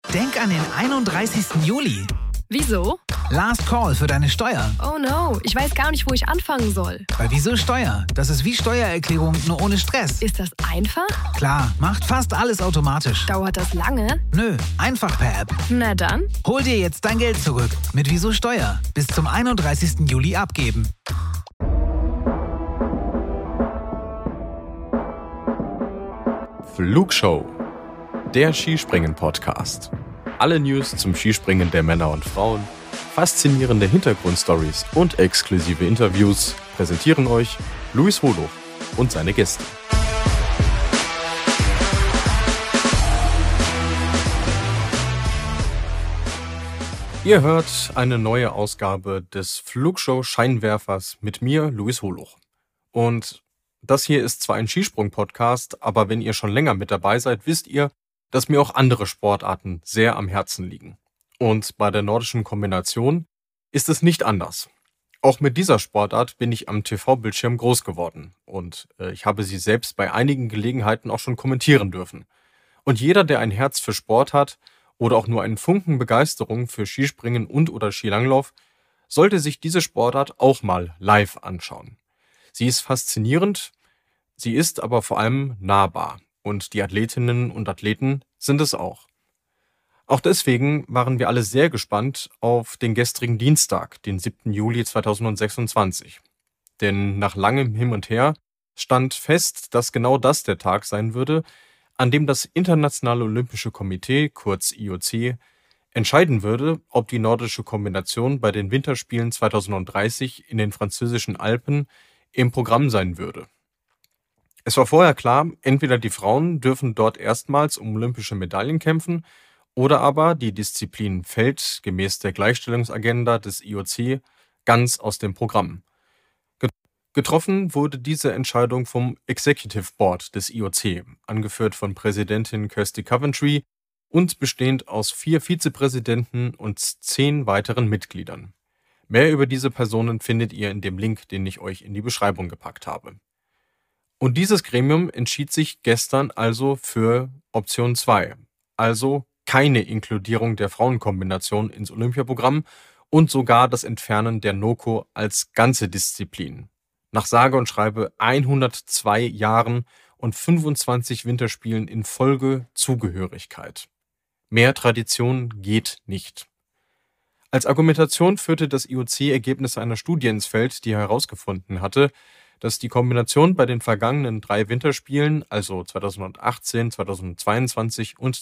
Denk an den 31. Juli. Wieso? Last Call für deine Steuer. Oh no, ich weiß gar nicht, wo ich anfangen soll. Bei Wieso Steuer? Das ist wie Steuererklärung, nur ohne Stress. Ist das einfach? Klar, macht fast alles automatisch. Dauert das lange? Nö, einfach per App. Na dann. Hol dir jetzt dein Geld zurück. Mit Wieso Steuer. Bis zum 31. Juli abgeben. Flugshow, der Skispringen-Podcast. Alle News zum Skispringen der Männer und Frauen, faszinierende Hintergrundstories und exklusive Interviews präsentieren euch Luis Holoch und seine Gäste. Ihr hört eine neue Ausgabe des Flugshow-Scheinwerfers mit mir, Luis Holoch. Und das hier ist zwar ein Skisprung-Podcast, aber wenn ihr schon länger mit dabei seid, wisst ihr, dass mir auch andere Sportarten sehr am Herzen liegen. Und bei der nordischen Kombination ist es nicht anders. Auch mit dieser Sportart bin ich am TV-Bildschirm groß geworden und ich habe sie selbst bei einigen Gelegenheiten auch schon kommentieren dürfen. Und jeder, der ein Herz für Sport hat oder auch nur einen Funken Begeisterung für Skispringen und/oder Skilanglauf, sollte sich diese Sportart auch mal live anschauen. Sie ist faszinierend, sie ist aber vor allem nahbar. Und die Athletinnen und Athleten sind es auch. Auch deswegen waren wir alle sehr gespannt auf den gestrigen Dienstag, den 7. Juli 2026. Denn nach langem Hin und Her stand fest, dass genau das der Tag sein würde, an dem das Internationale Olympische Komitee, kurz IOC, entscheiden würde, ob die nordische Kombination bei den Winterspielen 2030 in den französischen Alpen im Programm sein würde. Es war vorher klar, entweder die Frauen dürfen dort erstmals um olympische Medaillen kämpfen oder aber die Disziplin fällt gemäß der Gleichstellungsagenda des IOC ganz aus dem Programm. Getroffen wurde diese Entscheidung vom Executive Board des IOC, angeführt von Präsidentin Kirsty Coventry und bestehend aus 4 Vizepräsidenten und 10 weiteren Mitgliedern. Mehr über diese Personen findet ihr in dem Link, den ich euch in die Beschreibung gepackt habe. Und dieses Gremium entschied sich gestern also für Option 2, also keine Inkludierung der Frauenkombination ins Olympiaprogramm und sogar das Entfernen der NOKO als ganze Disziplin. Nach sage und schreibe 102 Jahren und 25 Winterspielen in Folge Zugehörigkeit. Mehr Tradition geht nicht. Als Argumentation führte das IOC Ergebnisse einer Studie ins Feld, die herausgefunden hatte, dass die Kombination bei den vergangenen 3 Winterspielen, also 2018, 2022 und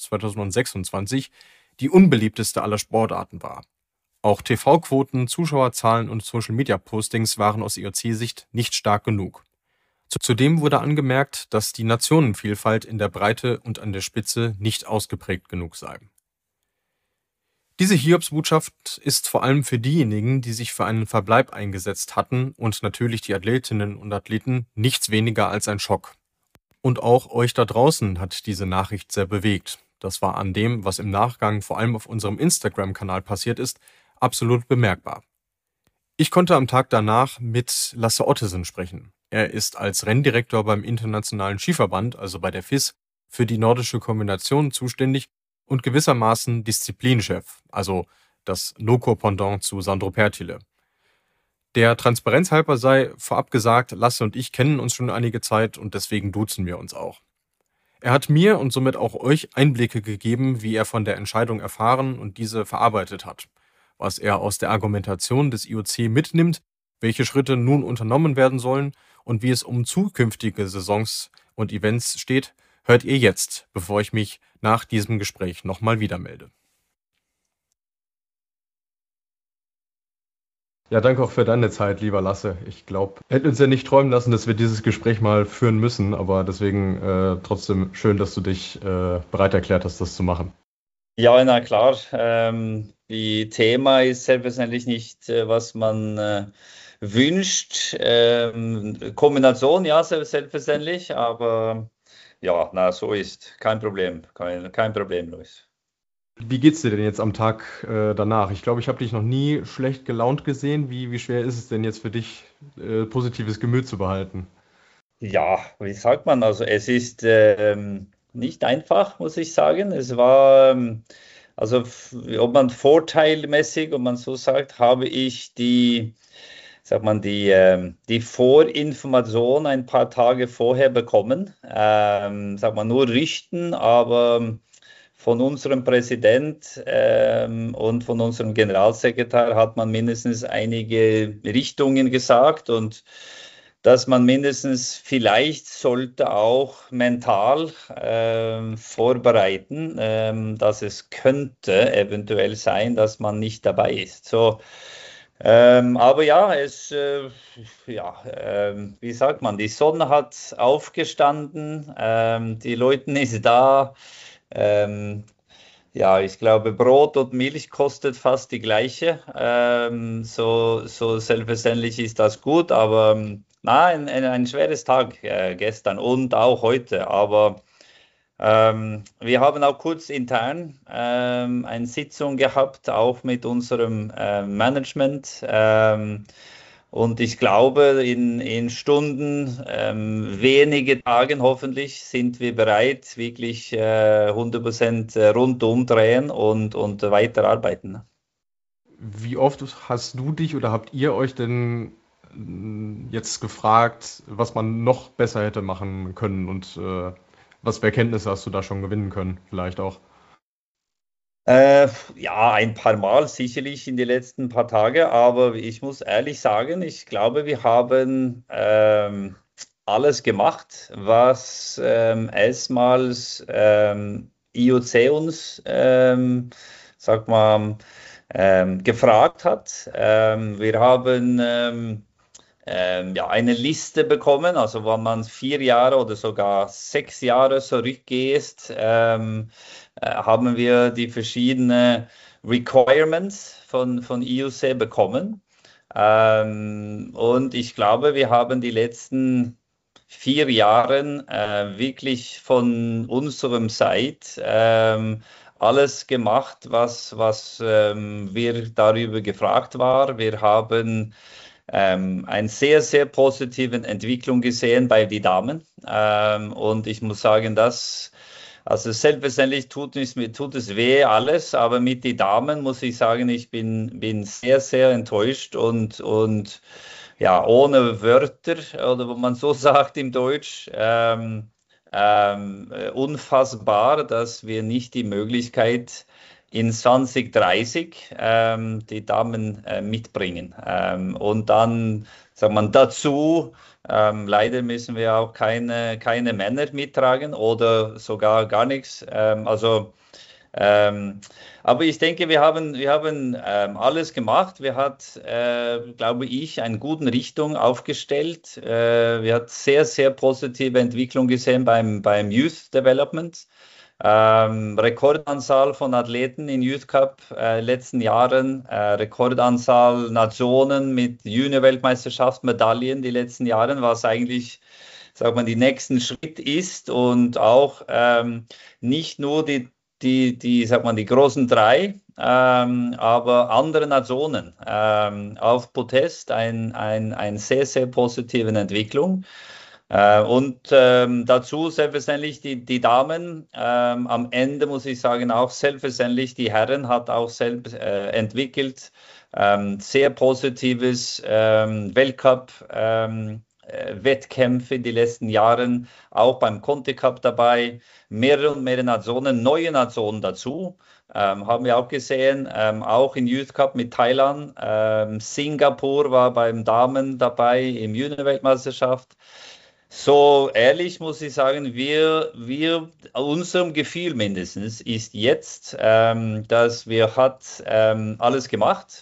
2026, die unbeliebteste aller Sportarten war. Auch TV-Quoten, Zuschauerzahlen und Social-Media-Postings waren aus IOC-Sicht nicht stark genug. Zudem wurde angemerkt, dass die Nationenvielfalt in der Breite und an der Spitze nicht ausgeprägt genug sei. Diese Hiobsbotschaft ist vor allem für diejenigen, die sich für einen Verbleib eingesetzt hatten und natürlich die Athletinnen und Athleten, nichts weniger als ein Schock. Und auch euch da draußen hat diese Nachricht sehr bewegt. Das war an dem, was im Nachgang vor allem auf unserem Instagram-Kanal passiert ist, absolut bemerkbar. Ich konnte am Tag danach mit Lasse Ottesen sprechen. Er ist als Renndirektor beim Internationalen Skiverband, also bei der FIS, für die nordische Kombination zuständig und gewissermaßen Disziplinchef, also das NOKO-Pendant zu Sandro Pertile. Der Transparenz halber sei vorab gesagt, Lasse und ich kennen uns schon einige Zeit und deswegen duzen wir uns auch. Er hat mir und somit auch euch Einblicke gegeben, wie er von der Entscheidung erfahren und diese verarbeitet hat, was er aus der Argumentation des IOC mitnimmt, welche Schritte nun unternommen werden sollen und wie es um zukünftige Saisons und Events steht, hört ihr jetzt, bevor ich mich nach diesem Gespräch nochmal wieder melde. Ja, danke auch für deine Zeit, lieber Lasse. Ich glaube, wir hätten uns ja nicht träumen lassen, dass wir dieses Gespräch mal führen müssen, aber deswegen trotzdem schön, dass du dich bereit erklärt hast, das zu machen. Ja, na klar. Die Thema ist selbstverständlich nicht, was man wünscht. Kombination, ja, selbstverständlich, aber ja, na, so ist kein Problem. Kein Problem, Luis. Wie geht's dir denn jetzt am Tag danach? Ich glaube, ich habe dich noch nie schlecht gelaunt gesehen. Wie schwer ist es denn jetzt für dich, positives Gemüt zu behalten? Ja, wie sagt man? Also es ist nicht einfach, muss ich sagen. Es war also ob man vorteilmäßig, ob man so sagt, habe ich die Vorinformation ein paar Tage vorher bekommen. Nur Richten, aber von unserem Präsident und von unserem Generalsekretär hat man mindestens einige Richtungen gesagt und dass man mindestens vielleicht sollte auch mental vorbereiten, dass es könnte eventuell sein, dass man nicht dabei ist. So, aber ja, wie sagt man, die Sonne hat aufgestanden, die Leute ist da. Ja, ich glaube, Brot und Milch kostet fast die gleiche. So selbstverständlich ist das gut, aber ein schweres Tag gestern und auch heute. Aber wir haben auch kurz intern eine Sitzung gehabt, auch mit unserem Management. Und ich glaube, in Stunden, wenige Tagen hoffentlich, sind wir bereit, wirklich 100% rundum drehen und weiterarbeiten. Wie oft hast du dich oder habt ihr euch denn jetzt gefragt, was man noch besser hätte machen können und was für Erkenntnisse hast du da schon gewinnen können, vielleicht auch? Ja, ein paar Mal sicherlich in den letzten paar Tagen, aber ich muss ehrlich sagen, ich glaube, wir haben alles gemacht, was erstmals IOC uns, gefragt hat. Wir haben eine Liste bekommen, also wenn man 4 Jahre oder sogar 6 Jahre zurückgeht, haben wir die verschiedenen Requirements von IOC bekommen. Und ich glaube, wir haben die letzten 4 Jahre wirklich von unserem Seite alles gemacht, was wir darüber gefragt waren. Wir haben eine sehr, sehr positive Entwicklung gesehen bei den Damen. Und ich muss sagen, also selbstverständlich tut es weh alles, aber mit den Damen muss ich sagen, ich bin sehr, sehr enttäuscht und ja, ohne Wörter oder wo man so sagt im Deutsch, unfassbar, dass wir nicht die Möglichkeit in 2030 die Damen mitbringen. Und dann sagt man dazu, leider müssen wir auch keine Männer mittragen oder sogar gar nichts. Aber ich denke, wir haben alles gemacht. Wir hat, glaube ich, eine gute Richtung aufgestellt. Wir haben sehr, sehr positive Entwicklung gesehen beim Youth Development. Rekordanzahl von Athleten in Youth Cup letzten Jahren, Rekordanzahl Nationen mit Junior-Weltmeisterschaftsmedaillen die letzten Jahren, was eigentlich, sagt man, die nächsten Schritt ist und auch nicht nur die großen 3, aber andere Nationen auf Podest eine sehr, sehr positive Entwicklung. Und dazu selbstverständlich die Damen. Am Ende muss ich sagen, auch selbstverständlich die Herren hat auch selbst entwickelt. Sehr positives Weltcup. Wettkämpfe in den letzten Jahren, auch beim Conti Cup dabei, mehrere und mehrere Nationen, neue Nationen dazu, haben wir auch gesehen, auch im Youth Cup mit Thailand, Singapur war beim Damen dabei im Junior-Weltmeisterschaft. So ehrlich muss ich sagen, unserem Gefühl mindestens ist jetzt, dass wir alles gemacht.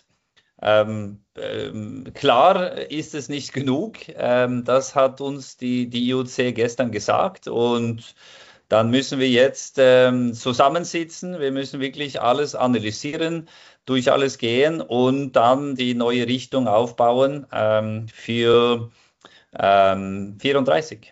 Klar ist es nicht genug, das hat uns die IOC gestern gesagt und dann müssen wir jetzt zusammensitzen, wir müssen wirklich alles analysieren, durch alles gehen und dann die neue Richtung aufbauen für 34.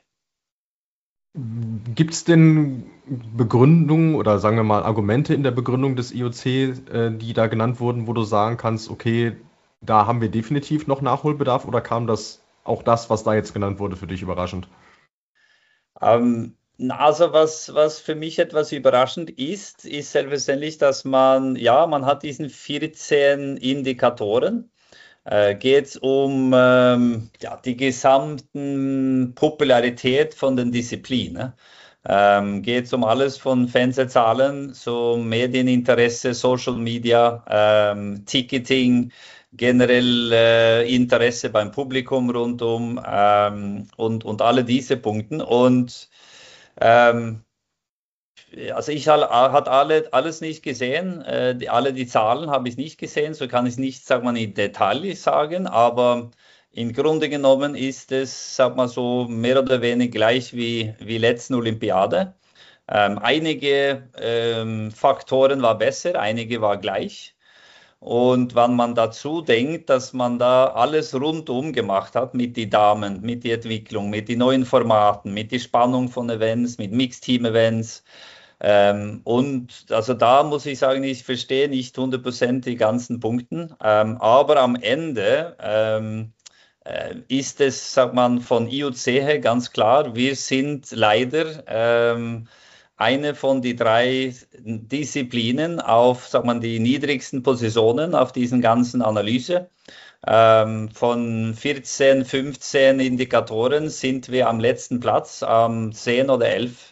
Gibt es denn Begründungen oder sagen wir mal Argumente in der Begründung des IOC, die da genannt wurden, wo du sagen kannst, okay, da haben wir definitiv noch Nachholbedarf oder kam das, was da jetzt genannt wurde, für dich überraschend? Also was für mich etwas überraschend ist selbstverständlich, dass man hat diesen 14 Indikatoren. Geht es um die gesamten Popularität von den Disziplinen. Geht es um alles von Fernsehzahlen, so Medieninteresse, Social Media, Ticketing, generell Interesse beim Publikum rundum und alle diese Punkte. Und ähm, also ich hat alles nicht gesehen, alle die Zahlen habe ich nicht gesehen, so kann ich nicht, sag mal, in Detail sagen, aber im Grunde genommen ist es, sag mal so, mehr oder weniger gleich wie letzten Olympiade. Einige Faktoren war besser, einige war gleich. Und wenn man dazu denkt, dass man da alles rundum gemacht hat mit den Damen, mit der Entwicklung, mit den neuen Formaten, mit der Spannung von Events, mit Mixteam-Events, und also da muss ich sagen, ich verstehe nicht 100% die ganzen Punkte, aber am Ende ist es, sagt man, von IOC her ganz klar, wir sind leider eine von die 3 Disziplinen auf, sagt man, die niedrigsten Positionen auf diesen ganzen Analyse. Von 14, 15 Indikatoren sind wir am letzten Platz, 10 oder 11.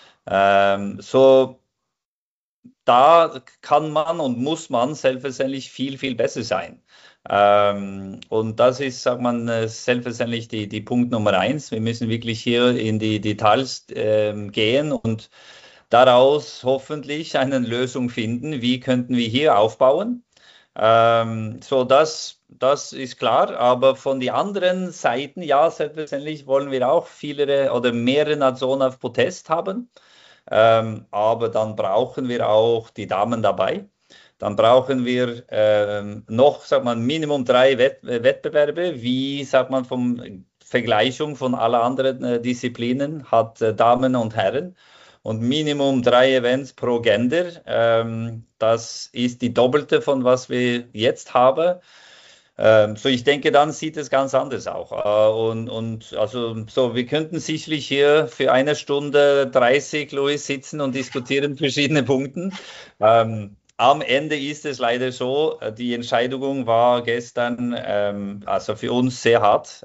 So, da kann man und muss man selbstverständlich viel, viel besser sein. Und das ist, sagt man, selbstverständlich die Punkt Nummer 1. Wir müssen wirklich hier in die Details gehen und daraus hoffentlich eine Lösung finden. Wie könnten wir hier aufbauen? So, das ist klar, aber von den anderen Seiten, ja, selbstverständlich wollen wir auch viele oder mehrere Nationen auf Protest haben. Aber dann brauchen wir auch die Damen dabei. Dann brauchen wir noch, sagt man, Minimum 3 Wettbewerbe, wie, sagt man, vom Vergleichung von allen anderen Disziplinen hat Damen und Herren. Und Minimum 3 Events pro Gender. Das ist die doppelte von was wir jetzt haben. So, ich denke, dann sieht es ganz anders auch. Und also so, wir könnten sicherlich hier für 1 Stunde 30, Louis, sitzen und diskutieren verschiedene Punkte. Am Ende ist es leider so, die Entscheidung war gestern also für uns sehr hart.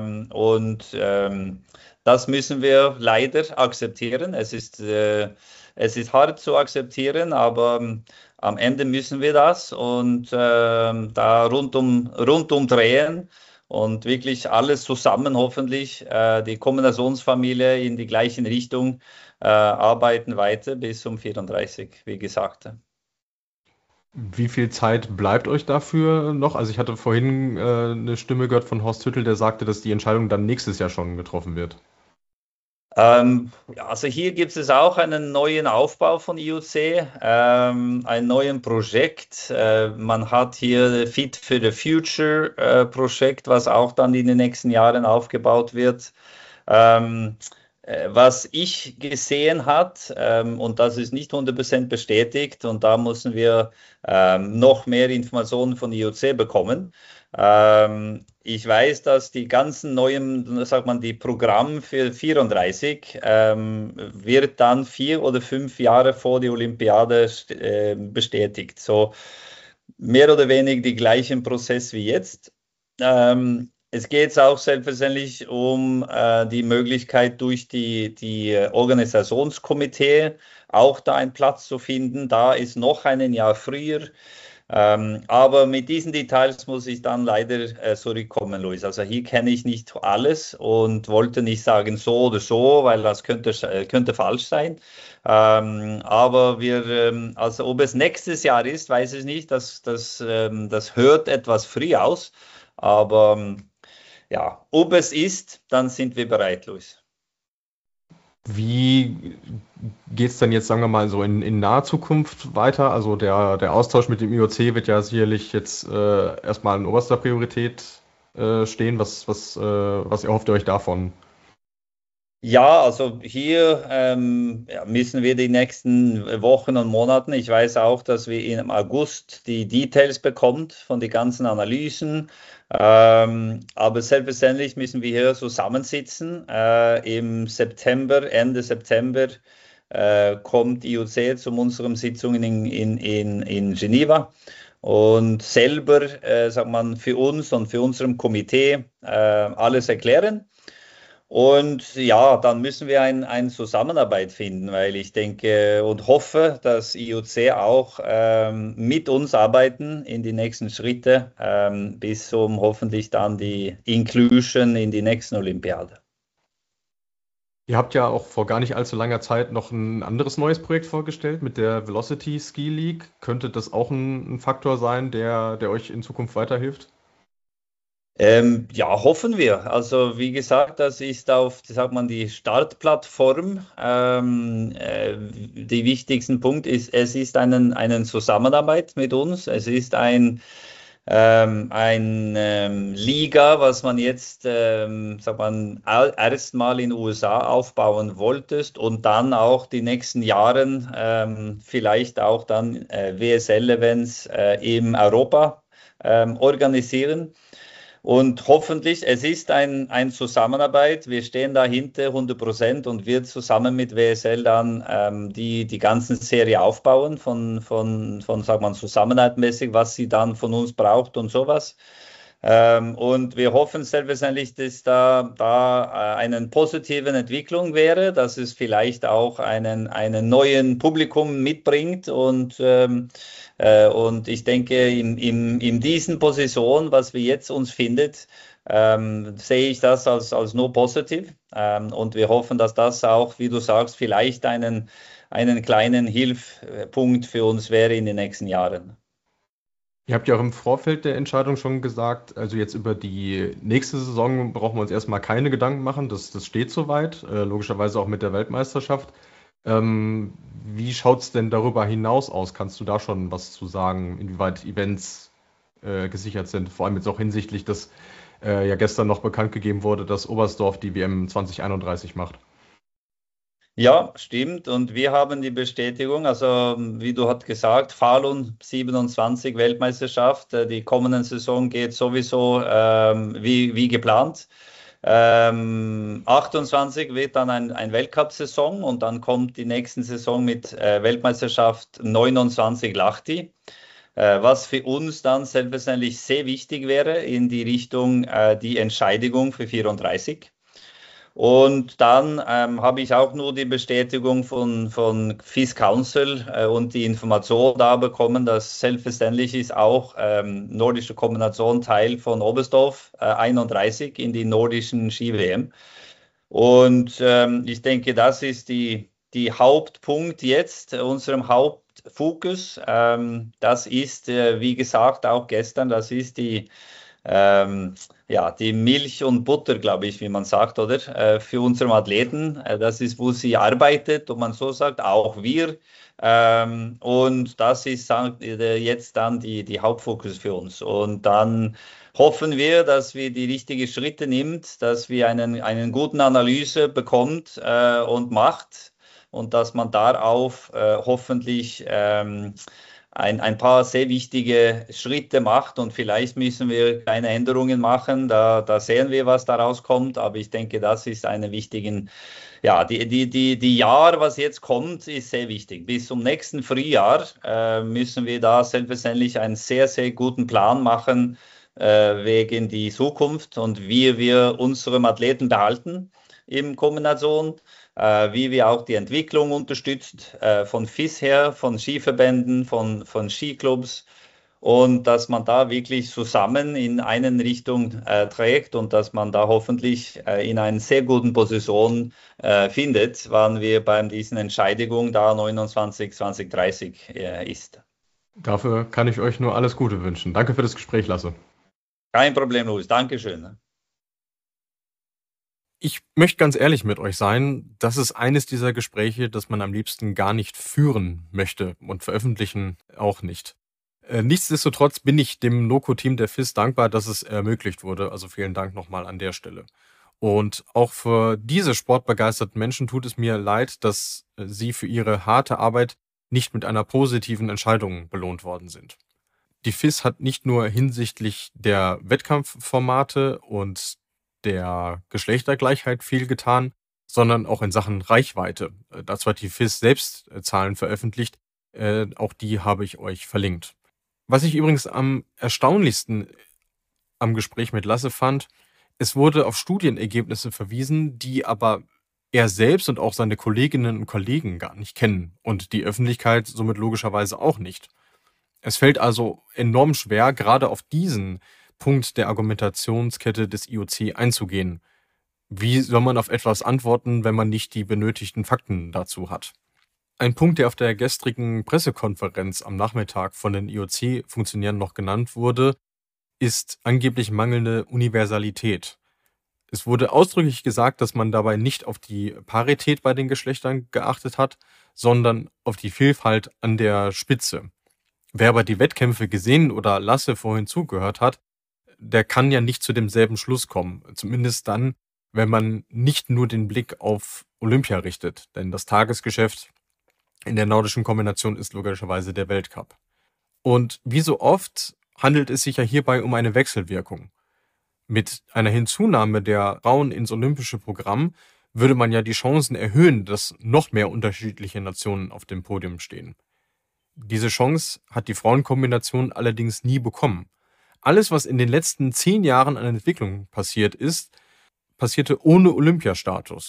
Das müssen wir leider akzeptieren. Es ist hart zu akzeptieren, aber am Ende müssen wir das und da rundum drehen und wirklich alles zusammen hoffentlich die Kombinationsfamilie in die gleiche Richtung arbeiten weiter bis um 34, wie gesagt. Wie viel Zeit bleibt euch dafür noch? Also ich hatte vorhin eine Stimme gehört von Horst Hüttel, der sagte, dass die Entscheidung dann nächstes Jahr schon getroffen wird. Also hier gibt es auch einen neuen Aufbau von IOC, ein neues Projekt. Man hat hier Fit for the Future Projekt, was auch dann in den nächsten Jahren aufgebaut wird. Was ich gesehen hat, und das ist nicht 100% bestätigt, und da müssen wir noch mehr Informationen von IOC bekommen. Ich weiß, dass die ganzen neuen, sagt man, die Programm für 34 wird dann 4 oder 5 Jahre vor die Olympiade bestätigt. So mehr oder weniger die gleichen Prozess wie jetzt. Es geht auch selbstverständlich um die Möglichkeit durch die Organisationskomitee auch da einen Platz zu finden. Da ist noch ein Jahr früher. Aber mit diesen Details muss ich dann leider zurückkommen, Luis. Also hier kenne ich nicht alles und wollte nicht sagen so oder so, weil das könnte falsch sein. Aber also ob es nächstes Jahr ist, weiß ich nicht. Das hört etwas früh aus. Aber ja, ob es ist, dann sind wir bereit, Luis. Wie geht es denn jetzt, sagen wir mal, so in naher Zukunft weiter? Also der Austausch mit dem IOC wird ja sicherlich jetzt erstmal in oberster Priorität stehen. Was erhofft ihr euch davon? Ja, also hier ja, müssen wir die nächsten Wochen und Monaten. Ich weiß auch, dass wir im August die Details bekommt von den ganzen Analysen. Aber selbstverständlich müssen wir hier zusammensitzen. Im September, Ende September, kommt IOC zu unseren Sitzungen in Geneva und selber, sagt man, für uns und für unserem Komitee alles erklären. Und ja, dann müssen wir eine Zusammenarbeit finden, weil ich denke und hoffe, dass IOC auch mit uns arbeiten in die nächsten Schritte, bis zum hoffentlich dann die Inclusion in die nächsten Olympiade. Ihr habt ja auch vor gar nicht allzu langer Zeit noch ein anderes neues Projekt vorgestellt mit der Velocity Ski League. Könnte das auch ein Faktor sein, der euch in Zukunft weiterhilft? Ja, hoffen wir. Also wie gesagt, das ist auf, sagt man, die Startplattform. Die wichtigsten Punkt ist, es ist eine Zusammenarbeit mit uns. Es ist ein Liga, was man jetzt, sagt man, erstmal in den USA aufbauen wolltest und dann auch die nächsten Jahren vielleicht auch dann WSL-Events in Europa organisieren. Und hoffentlich, es ist eine Zusammenarbeit. Wir stehen dahinter 100% und wir zusammen mit WSL dann die ganzen Serie aufbauen sagt man, zusammenarbeitmäßig, was sie dann von uns braucht und sowas. Und wir hoffen selbstverständlich, dass da eine positive Entwicklung wäre, dass es vielleicht auch einen neuen Publikum mitbringt und ich denke, in diesen Position, was wir jetzt uns findet, sehe ich das als nur positiv. Und wir hoffen, dass das auch, wie du sagst, vielleicht einen kleinen Hilfspunkt für uns wäre in den nächsten Jahren. Ihr habt ja auch im Vorfeld der Entscheidung schon gesagt, also jetzt über die nächste Saison brauchen wir uns erstmal keine Gedanken machen, das steht soweit, logischerweise auch mit der Weltmeisterschaft. Wie schaut es denn darüber hinaus aus? Kannst du da schon was zu sagen, inwieweit Events gesichert sind? Vor allem jetzt auch hinsichtlich, dass ja gestern noch bekannt gegeben wurde, dass Oberstdorf die WM 2031 macht. Ja, stimmt. Und wir haben die Bestätigung, also wie du hast gesagt, Falun 27 Weltmeisterschaft. Die kommende Saison geht sowieso wie geplant. 28 wird dann ein Weltcup-Saison und dann kommt die nächste Saison mit Weltmeisterschaft 29 Lahti. Was für uns dann selbstverständlich sehr wichtig wäre in die Richtung die Entscheidung für 34. Und dann habe ich auch nur die Bestätigung von FIS Council und die Information da bekommen, dass selbstverständlich ist auch nordische Kombination Teil von Oberstdorf 31 in die nordischen Ski-WM. Und ich denke, das ist die Hauptpunkt jetzt, unserem Hauptfokus. Das ist, wie gesagt, auch gestern, das ist die Milch und Butter, glaube ich, wie man sagt, oder? Für unsere Athleten. Das ist, wo sie arbeitet, und man so sagt, auch wir. Und das ist jetzt dann die Hauptfokus für uns. Und dann hoffen wir, dass wir die richtigen Schritte nimmt, dass wir einen guten Analyse bekommt und macht und dass man darauf hoffentlich ein paar sehr wichtige Schritte macht und vielleicht müssen wir kleine Änderungen machen, da sehen wir, was daraus kommt, aber ich denke, das ist eine wichtige, ja, die Jahr, was jetzt kommt, ist sehr wichtig. Bis zum nächsten Frühjahr müssen wir da selbstverständlich einen sehr, sehr guten Plan machen wegen die Zukunft und wie wir unsere Athleten behalten in Kombination. Wie wir auch die Entwicklung unterstützt, von FIS her, von Skiverbänden, von Skiclubs und dass man da wirklich zusammen in eine Richtung trägt und dass man da hoffentlich in einer sehr guten Position findet, wann wir bei diesen Entscheidungen da 29, 2030 ist. Dafür kann ich euch nur alles Gute wünschen. Danke für das Gespräch, Lasse. Kein Problem, Louis. Dankeschön. Ich möchte ganz ehrlich mit euch sein, das ist eines dieser Gespräche, das man am liebsten gar nicht führen möchte und veröffentlichen auch nicht. Nichtsdestotrotz bin ich dem Loco-Team der FIS dankbar, dass es ermöglicht wurde. Also vielen Dank nochmal an der Stelle. Und auch für diese sportbegeisterten Menschen tut es mir leid, dass sie für ihre harte Arbeit nicht mit einer positiven Entscheidung belohnt worden sind. Die FIS hat nicht nur hinsichtlich der Wettkampfformate und der Geschlechtergleichheit viel getan, sondern auch in Sachen Reichweite. Dazu hat die FIS selbst Zahlen veröffentlicht, auch die habe ich euch verlinkt. Was ich übrigens am erstaunlichsten am Gespräch mit Lasse fand, es wurde auf Studienergebnisse verwiesen, die aber er selbst und auch seine Kolleginnen und Kollegen gar nicht kennen und die Öffentlichkeit somit logischerweise auch nicht. Es fällt also enorm schwer, gerade auf diesen Punkt der Argumentationskette des IOC einzugehen. Wie soll man auf etwas antworten, wenn man nicht die benötigten Fakten dazu hat? Ein Punkt, der auf der gestrigen Pressekonferenz am Nachmittag von den IOC-Funktionären noch genannt wurde, ist angeblich mangelnde Universalität. Es wurde ausdrücklich gesagt, dass man dabei nicht auf die Parität bei den Geschlechtern geachtet hat, sondern auf die Vielfalt an der Spitze. Wer aber die Wettkämpfe gesehen oder Lasse vorhin zugehört hat, der kann ja nicht zu demselben Schluss kommen. Zumindest dann, wenn man nicht nur den Blick auf Olympia richtet. Denn das Tagesgeschäft in der nordischen Kombination ist logischerweise der Weltcup. Und wie so oft handelt es sich ja hierbei um eine Wechselwirkung. Mit einer Hinzunahme der Frauen ins olympische Programm würde man ja die Chancen erhöhen, dass noch mehr unterschiedliche Nationen auf dem Podium stehen. Diese Chance hat die Frauenkombination allerdings nie bekommen. Alles, was in den letzten 10 Jahren an Entwicklung passiert ist, passierte ohne Olympiastatus.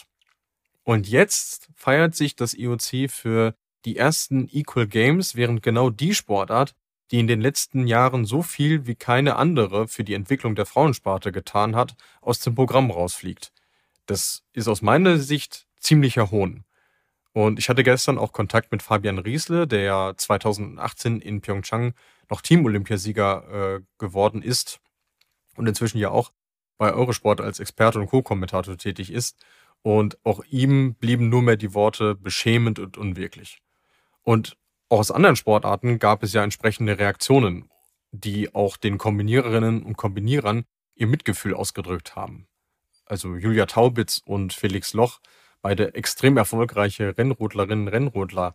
Und jetzt feiert sich das IOC für die ersten Equal Games, während genau die Sportart, die in den letzten Jahren so viel wie keine andere für die Entwicklung der Frauensparte getan hat, aus dem Programm rausfliegt. Das ist aus meiner Sicht ziemlicher Hohn. Und ich hatte gestern auch Kontakt mit Fabian Riesle, der ja 2018 in Pyeongchang noch Team-Olympiasieger geworden ist und inzwischen ja auch bei Eurosport als Experte und Co-Kommentator tätig ist. Und auch ihm blieben nur mehr die Worte beschämend und unwirklich. Und auch aus anderen Sportarten gab es ja entsprechende Reaktionen, die auch den Kombiniererinnen und Kombinierern ihr Mitgefühl ausgedrückt haben. Also Julia Taubitz und Felix Loch, beide extrem erfolgreiche Rennrodlerinnen und Rennrodler,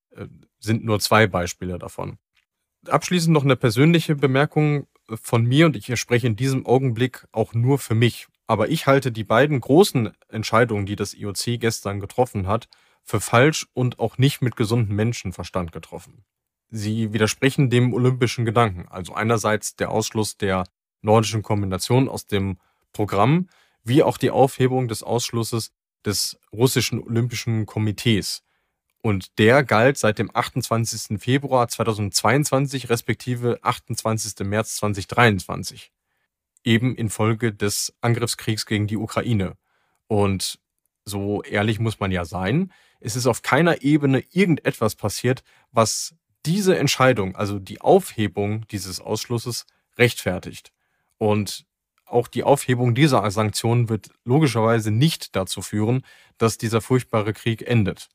sind nur 2 Beispiele davon. Abschließend noch eine persönliche Bemerkung von mir, und ich spreche in diesem Augenblick auch nur für mich. Aber ich halte die beiden großen Entscheidungen, die das IOC gestern getroffen hat, für falsch und auch nicht mit gesundem Menschenverstand getroffen. Sie widersprechen dem olympischen Gedanken, also einerseits der Ausschluss der nordischen Kombination aus dem Programm, wie auch die Aufhebung des Ausschlusses des russischen Olympischen Komitees. Und der galt seit dem 28. Februar 2022 respektive 28. März 2023. Eben infolge des Angriffskriegs gegen die Ukraine. Und so ehrlich muss man ja sein, es ist auf keiner Ebene irgendetwas passiert, was diese Entscheidung, also die Aufhebung dieses Ausschlusses, rechtfertigt. Und auch die Aufhebung dieser Sanktionen wird logischerweise nicht dazu führen, dass dieser furchtbare Krieg endet.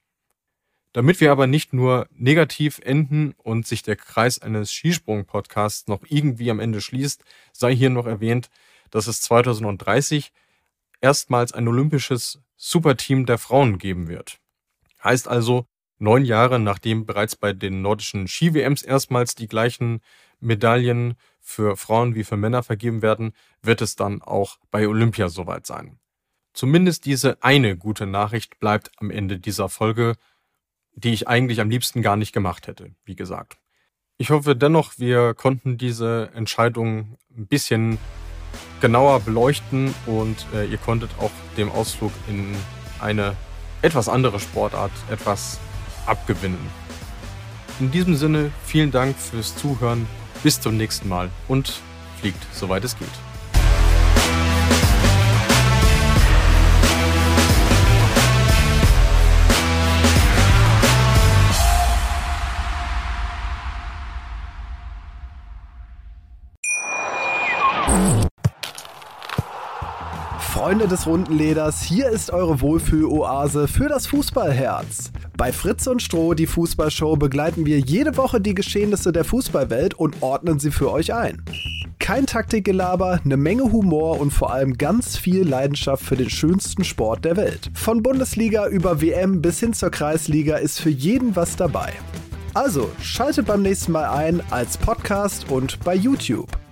Damit wir aber nicht nur negativ enden und sich der Kreis eines Skisprung-Podcasts noch irgendwie am Ende schließt, sei hier noch erwähnt, dass es 2030 erstmals ein olympisches Superteam der Frauen geben wird. Heißt also, 9 Jahre nachdem bereits bei den nordischen Ski-WMs erstmals die gleichen Medaillen für Frauen wie für Männer vergeben werden, wird es dann auch bei Olympia soweit sein. Zumindest diese eine gute Nachricht bleibt am Ende dieser Folge, die ich eigentlich am liebsten gar nicht gemacht hätte, wie gesagt. Ich hoffe dennoch, wir konnten diese Entscheidung ein bisschen genauer beleuchten und ihr konntet auch dem Ausflug in eine etwas andere Sportart etwas abgewinnen. In diesem Sinne, vielen Dank fürs Zuhören, bis zum nächsten Mal und fliegt, soweit es geht. Freunde des runden Leders, hier ist eure Wohlfühl-Oase für das Fußballherz. Bei Fritz und Stroh, die Fußballshow, begleiten wir jede Woche die Geschehnisse der Fußballwelt und ordnen sie für euch ein. Kein Taktikgelaber, eine Menge Humor und vor allem ganz viel Leidenschaft für den schönsten Sport der Welt. Von Bundesliga über WM bis hin zur Kreisliga ist für jeden was dabei. Also, schaltet beim nächsten Mal ein als Podcast und bei YouTube.